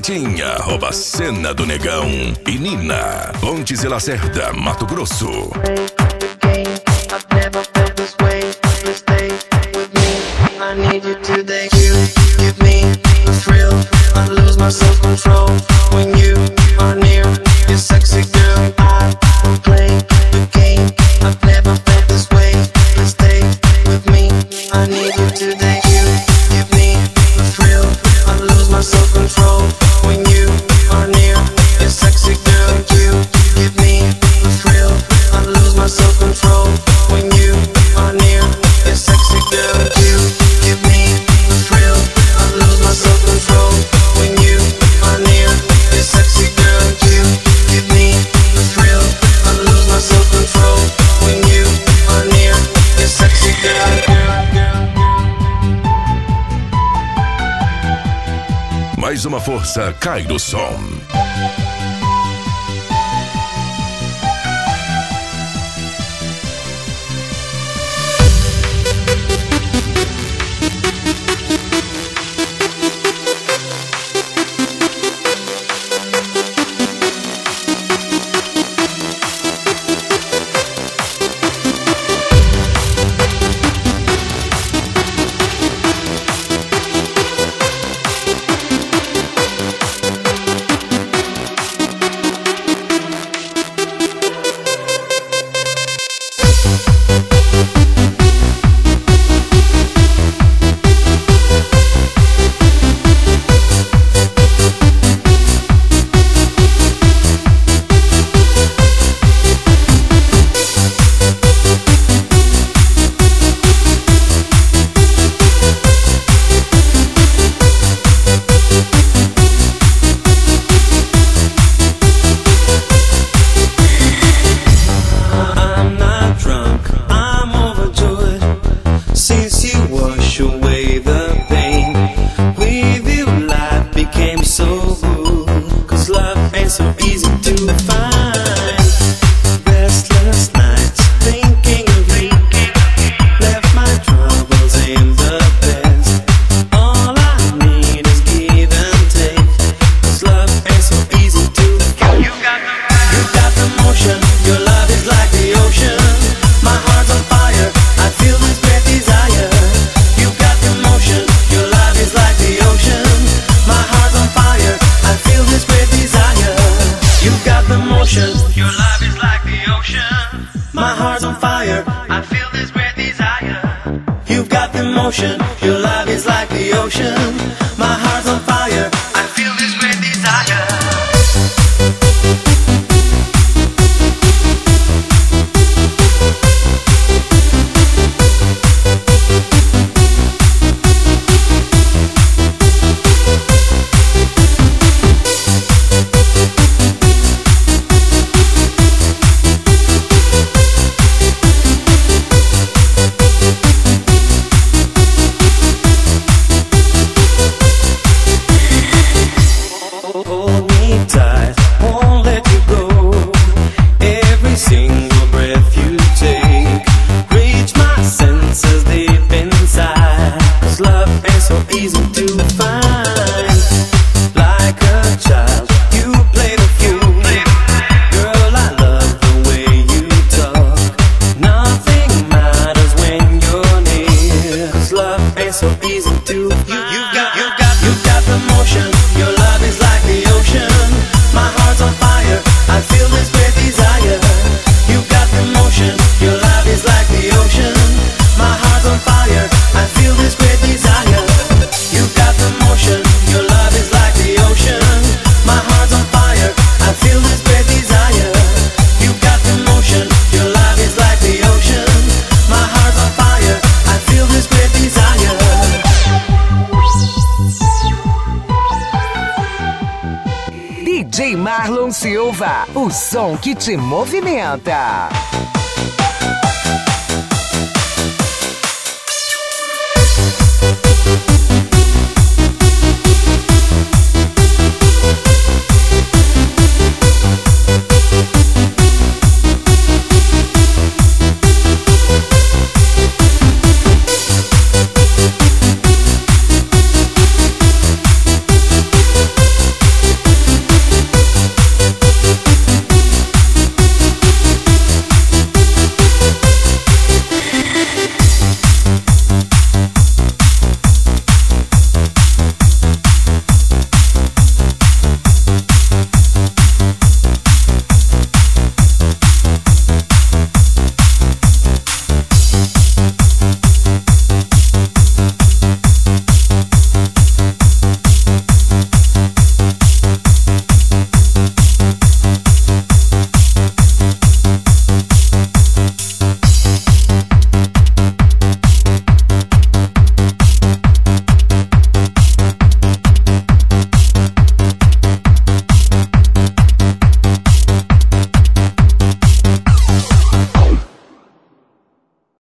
Vitinha, Cena do Negão e Nina, Pontes e Lacerda, Mato Grosso. I need you today. You give me a thrill. I lose my self-control when you are near. You sexy girl. I will play the game. I've never felt this way. Please stay with me. I need you today. You give me a thrill. I lose my self-control when you are near. You sexy girl. You give me a thrill. I lose my self-control when you are near. You sexy girl. You give me a thrill. I lose my self-control when you are near. You sexy girl. You give me a thrill. I lose my self-control when you are near. You sexy girl. Mais uma força cai do som. DJ Marlon Silva, o som que te movimenta.